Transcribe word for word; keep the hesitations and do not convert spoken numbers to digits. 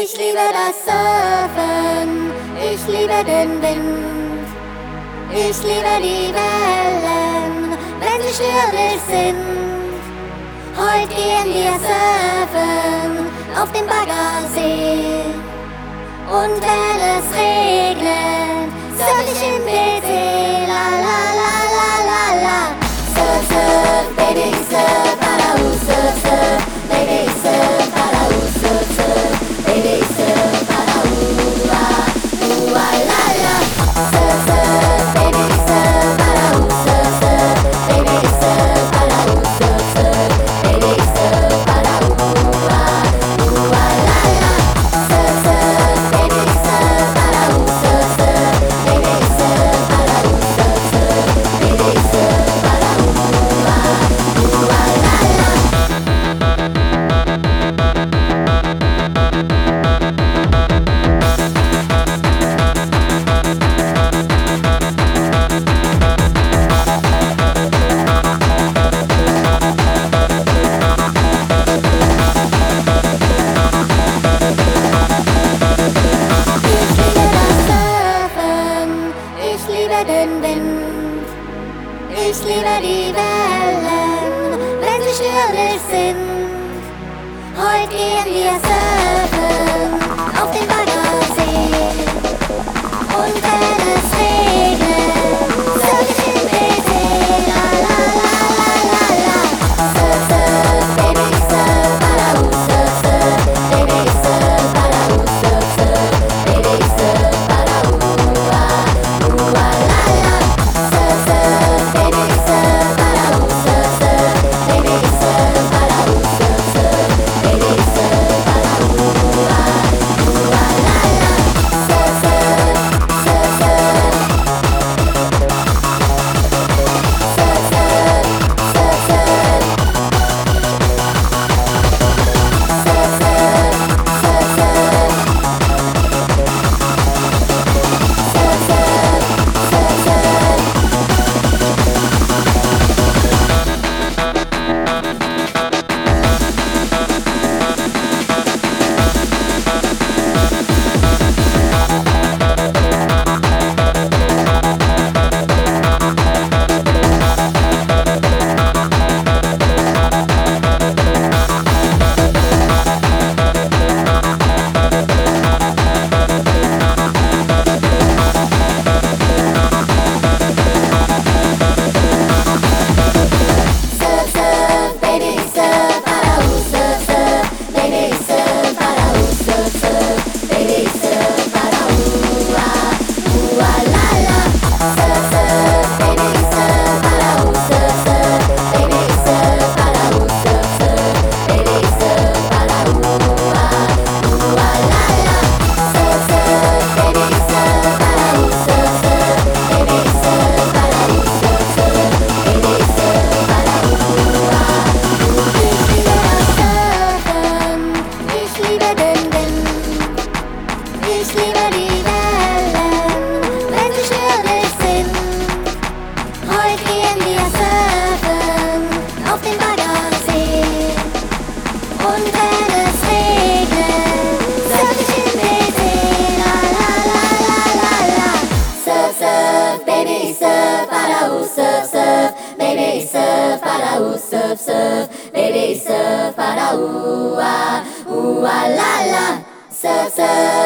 Ich liebe das Surfen, ich liebe den Wind, ich liebe die Wellen, wenn sie stürmisch sind. Heute gehen wir surfen auf dem Baggersee, und wenn es regnet, surf ich im P C, la la la la la la. Surf, surf, baby, surf, parau, surf, surf, baby, surf, parau, surf, surf, baby, surf, parau, ah, ah, la la. Surf, surf, baby, surf, parau, surf, surf, baby, surf, parau, surf, surf, baby, surf, parau, ah, ah, la la. Surf, surf, baby, surf, parau, surf, surf, baby, surf, parau, surf, surf, baby, surf, parau, ah, ah, la la. Ich liebe den Wind, ich liebe die Wellen, wenn sie stürmisch sind. Heute gehen wir surfen auf dem Baggersee, und wenn es regnet, surf ich im P C, la la la la la la. Surf, surf, baby, surf, parau, surf, surf, baby, surf, parau, surf, surf, baby, surf, parau, ah, ah, la la. Surf, surf, baby, surf, parau, surf, surf, baby, surf, parau, surf, surf, baby, surf, parau, ah, ah, la la. Surf, surf, surf, surf, surf, surf, surf, surf, surf, baby, surf, parau, surf, surf, baby, surf, parau, surf, surf, baby, surf, parau, ah, ah, la la. Surf, surf, baby, surf, parau, surf, surf, baby, surf, parau, surf, surf, baby, surf, parau, ah, ah, la la. Surf, surf, baby, surf, parau, surf, surf, baby, surf, parau, surf, surf, baby, surf, parau, ah. Ich liebe das Surfen, ich liebe den Wind, ich liebe die Wellen, wenn sie stürmisch sind. Heute gehen wir surfen auf dem Baggersee, und wenn es regnet, surf ich im P C, la la la la la la. Surf, surf, baby, surf, parau, surf, surf, baby, surf, parau, surf, surf, baby, surf, parau, ah, ah, la la. Surf, surf.